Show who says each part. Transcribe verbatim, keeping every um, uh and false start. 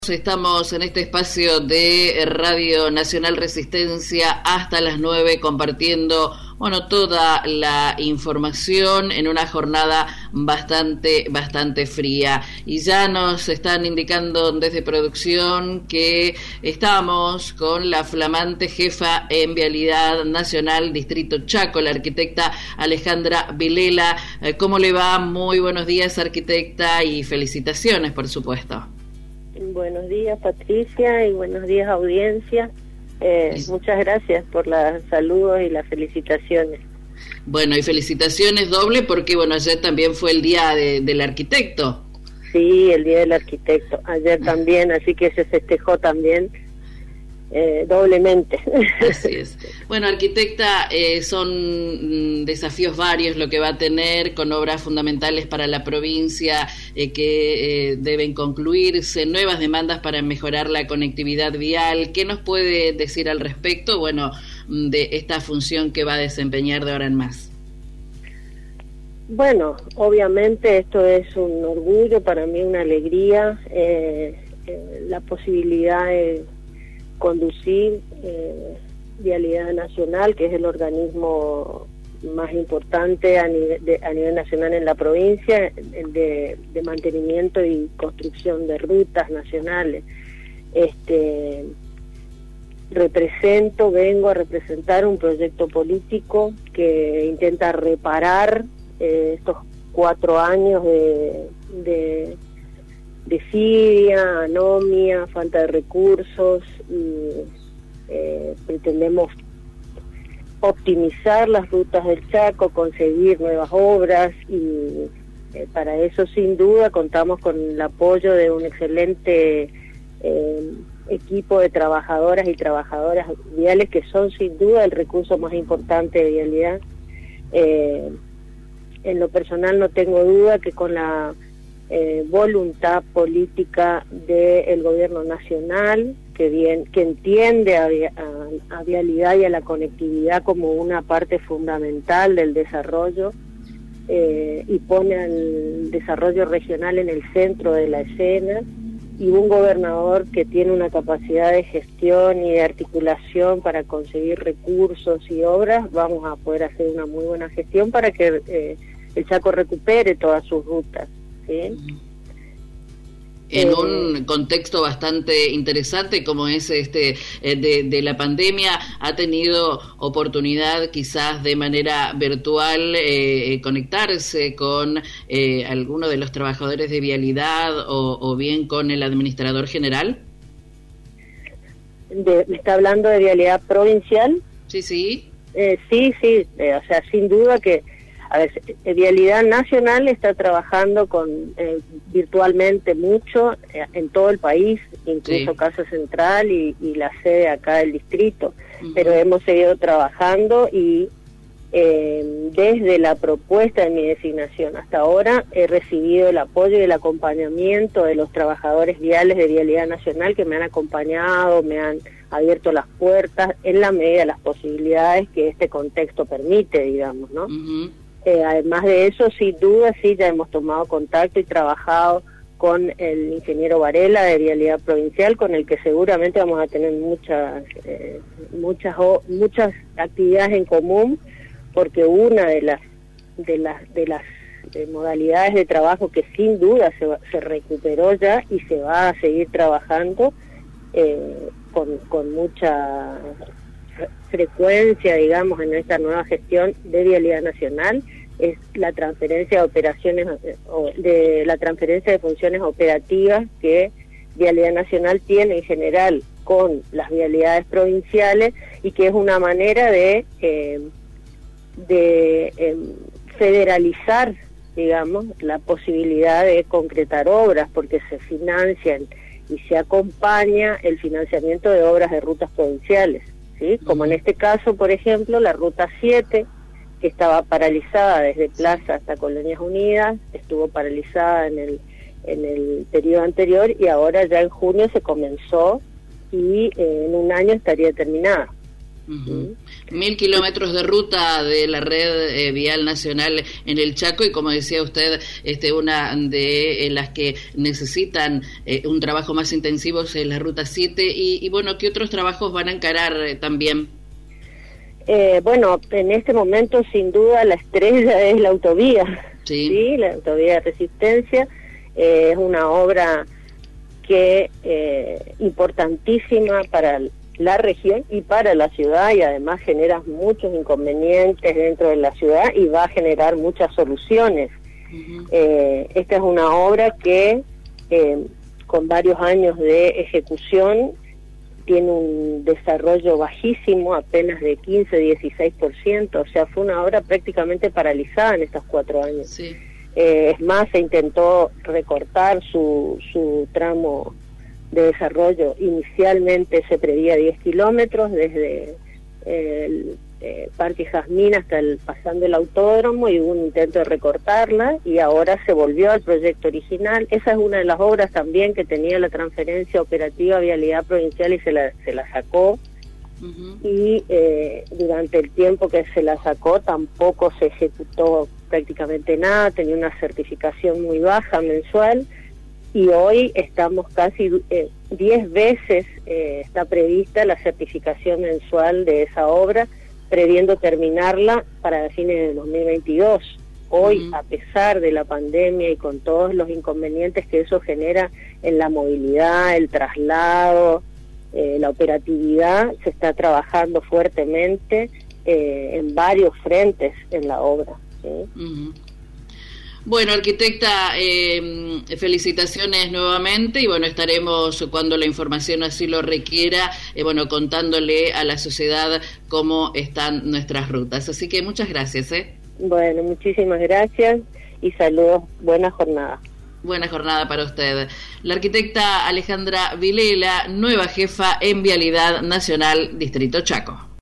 Speaker 1: Estamos en este espacio de Radio Nacional Resistencia hasta las nueve compartiendo, bueno, toda la información en una jornada bastante, bastante fría. Y ya nos están indicando desde producción que estamos con la flamante jefa en Vialidad Nacional Distrito Chaco, la arquitecta Alejandra Vilela. ¿Cómo le va? Muy buenos días, arquitecta, y felicitaciones, por supuesto.
Speaker 2: Buenos días, Patricia, y buenos días, audiencia. Eh, muchas gracias por los saludos y las felicitaciones.
Speaker 1: Bueno, y felicitaciones doble porque, bueno, ayer también fue el Día de, del Arquitecto.
Speaker 2: Sí, el Día del Arquitecto, ayer también, así que se festejó también eh, doblemente.
Speaker 1: Así es. Bueno, arquitecta, eh, son desafíos varios lo que va a tener, con obras fundamentales para la provincia eh, que eh, deben concluirse, nuevas demandas para mejorar la conectividad vial. ¿Qué nos puede decir al respecto, bueno, de esta función que va a desempeñar de ahora en más?
Speaker 2: Bueno, obviamente esto es un orgullo, para mí una alegría, eh, eh, la posibilidad de conducir eh, Vialidad Nacional, que es el organismo más importante a nivel, de, a nivel nacional en la provincia, de, de mantenimiento y construcción de rutas nacionales. Este, represento, vengo a representar un proyecto político que intenta reparar eh, estos cuatro años de, de desidia, anomia, falta de recursos, y eh, pretendemos optimizar las rutas del Chaco, conseguir nuevas obras, y eh, para eso sin duda contamos con el apoyo de un excelente eh, equipo de trabajadoras y trabajadoras viales, que son sin duda el recurso más importante de vialidad. Eh, en lo personal no tengo duda que con la Eh, voluntad política del gobierno nacional, que bien que entiende a, a, a vialidad y a la conectividad como una parte fundamental del desarrollo, eh, y pone al desarrollo regional en el centro de la escena, y un gobernador que tiene una capacidad de gestión y de articulación para conseguir recursos y obras, vamos a poder hacer una muy buena gestión para que eh, el Chaco recupere todas sus rutas. ¿Sí?
Speaker 1: En eh, un contexto bastante interesante como es este eh, de, de la pandemia, ha tenido oportunidad quizás de manera virtual eh, conectarse con eh, alguno de los trabajadores de vialidad o, o bien con el administrador general.
Speaker 2: De, ¿Me está hablando de vialidad provincial?
Speaker 1: Sí, sí.
Speaker 2: Eh, sí, sí, eh, o sea, sin duda que A ver, Vialidad Nacional está trabajando con eh, virtualmente mucho eh, en todo el país, incluso sí. Casa Central y, y la sede acá del distrito, uh-huh. Pero hemos seguido trabajando y eh, desde la propuesta de mi designación hasta ahora he recibido el apoyo y el acompañamiento de los trabajadores viales de Vialidad Nacional, que me han acompañado, me han abierto las puertas en la medida de las posibilidades que este contexto permite, digamos, ¿no? Uh-huh. Eh, además de eso, sin duda, sí, ya hemos tomado contacto y trabajado con el ingeniero Varela de Vialidad Provincial, con el que seguramente vamos a tener muchas eh, muchas muchas actividades en común, porque una de las de las de las de modalidades de trabajo que sin duda se, se recuperó ya y se va a seguir trabajando eh, con, con mucha frecuencia, digamos, en esta nueva gestión de Vialidad Nacional, es la transferencia de operaciones, de la transferencia de funciones operativas que Vialidad Nacional tiene en general con las vialidades provinciales, y que es una manera de eh, de eh, federalizar, digamos, la posibilidad de concretar obras, porque se financian y se acompaña el financiamiento de obras de rutas provinciales. ¿Sí? Como en este caso, por ejemplo, la Ruta siete, que estaba paralizada desde Plaza hasta Colonias Unidas, estuvo paralizada en el en el periodo anterior, y ahora ya en junio se comenzó y eh, en un año estaría terminada.
Speaker 1: Uh-huh. Mil kilómetros de ruta de la red eh, vial nacional en el Chaco, y como decía usted, este, una de eh, las que necesitan eh, un trabajo más intensivo es la ruta siete, y, y bueno, ¿qué otros trabajos van a encarar eh, también?
Speaker 2: Eh, bueno, en este momento sin duda la estrella es la autovía, sí, ¿sí? La autovía de Resistencia eh, es una obra que eh, importantísima para la región y para la ciudad, y además genera muchos inconvenientes dentro de la ciudad y va a generar muchas soluciones. Uh-huh. Eh, esta es una obra que eh, con varios años de ejecución tiene un desarrollo bajísimo, apenas de quince a dieciséis por ciento, o sea, fue una obra prácticamente paralizada en estos cuatro años. Sí. Eh, es más, se intentó recortar su, su tramo de desarrollo. Inicialmente se preveía diez kilómetros desde el eh, Parque Jazmín hasta el, pasando el autódromo, y hubo un intento de recortarla, y ahora se volvió al proyecto original. Esa es una de las obras también que tenía la transferencia operativa Vialidad Provincial y se la, se la sacó. Uh-huh. Y eh, durante el tiempo que se la sacó tampoco se ejecutó prácticamente nada, tenía una certificación muy baja mensual, y hoy estamos casi eh, diez veces eh, está prevista la certificación mensual de esa obra, previendo terminarla para fines de dos mil veintidós. Hoy, uh-huh, a pesar de la pandemia y con todos los inconvenientes que eso genera en la movilidad, el traslado, eh, la operatividad, se está trabajando fuertemente eh, en varios frentes en la obra, ¿sí?
Speaker 1: Uh-huh. Bueno, arquitecta, eh, felicitaciones nuevamente, y bueno, estaremos cuando la información así lo requiera, eh, bueno, contándole a la sociedad cómo están nuestras rutas. Así que muchas gracias, ¿eh?
Speaker 2: Bueno, muchísimas gracias y saludos, buena jornada.
Speaker 1: Buena jornada para usted. La arquitecta Alejandra Vilela, nueva jefa en Vialidad Nacional, Distrito Chaco.